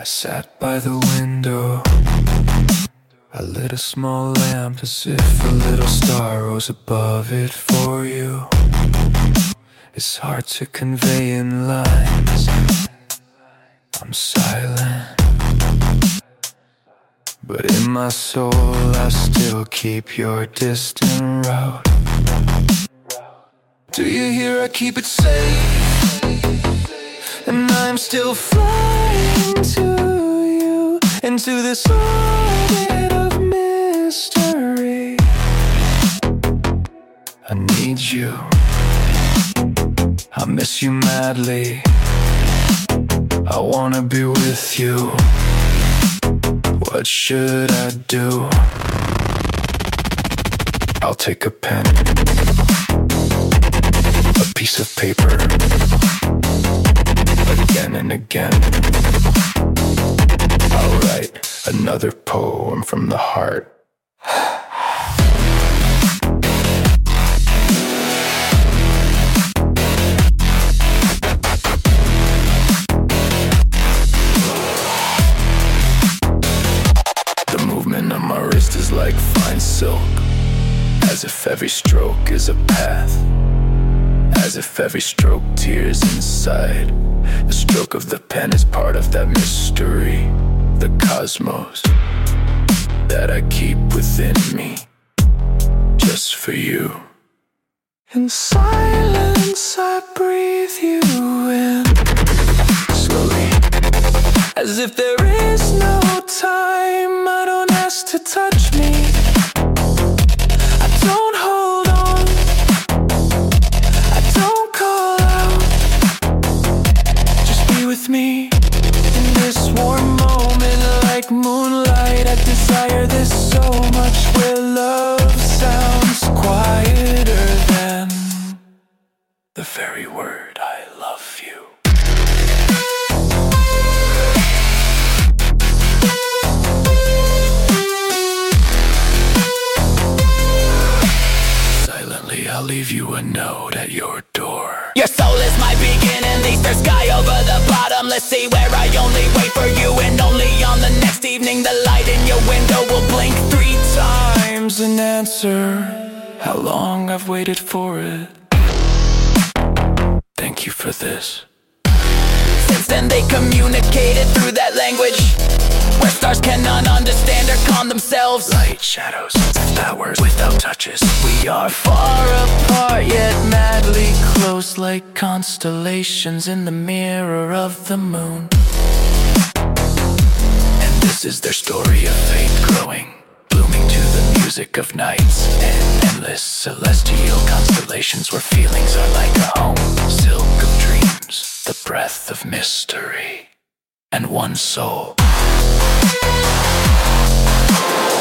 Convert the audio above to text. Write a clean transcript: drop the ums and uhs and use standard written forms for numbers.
sat by the window. I lit a small lamp as if a little star rose above it for you. It's hard to convey in lines. I'm silent, but in my soul I still keep your distant route. Do you hear I keep it safe? And I'm still flying to you, into this orbit of mystery. I need you, I miss you madly. I wanna be with you. What should I do? I'll take a pen, a piece of paper, again and again. I'll write another poem from the heart. The movement of my wrist is like fine silk, as if every stroke is a path, as if every stroke tears inside. The stroke of the pen is part of that mystery, the cosmos that I keep within me, just for you. In silence I breathe you in, slowly, as if there is no time. I don't ask to touch me, I don't hold on, I don't call out. Just be with me in this warm moment, like moonlight. I desire this so much, where love sounds quieter than the very word I love you. Silently I'll leave you a note at your door. Your soul is my beginning, the third sky over the bottomless sea, where I only wait for you, and only on the next evening the light in your window will blink 3 times and answer how long I've waited for it. Thank you for this. Since then they communicated through that language, where stars cannot understand or calm themselves. Light, shadows, flowers without touches. We are Far apart yet madly close, like constellations in the mirror of the moon. And this is their story of fate growing, blooming to the music of nights and endless celestial constellations, where feelings are like a home. Silk of dreams, the breath of mystery, and one soul.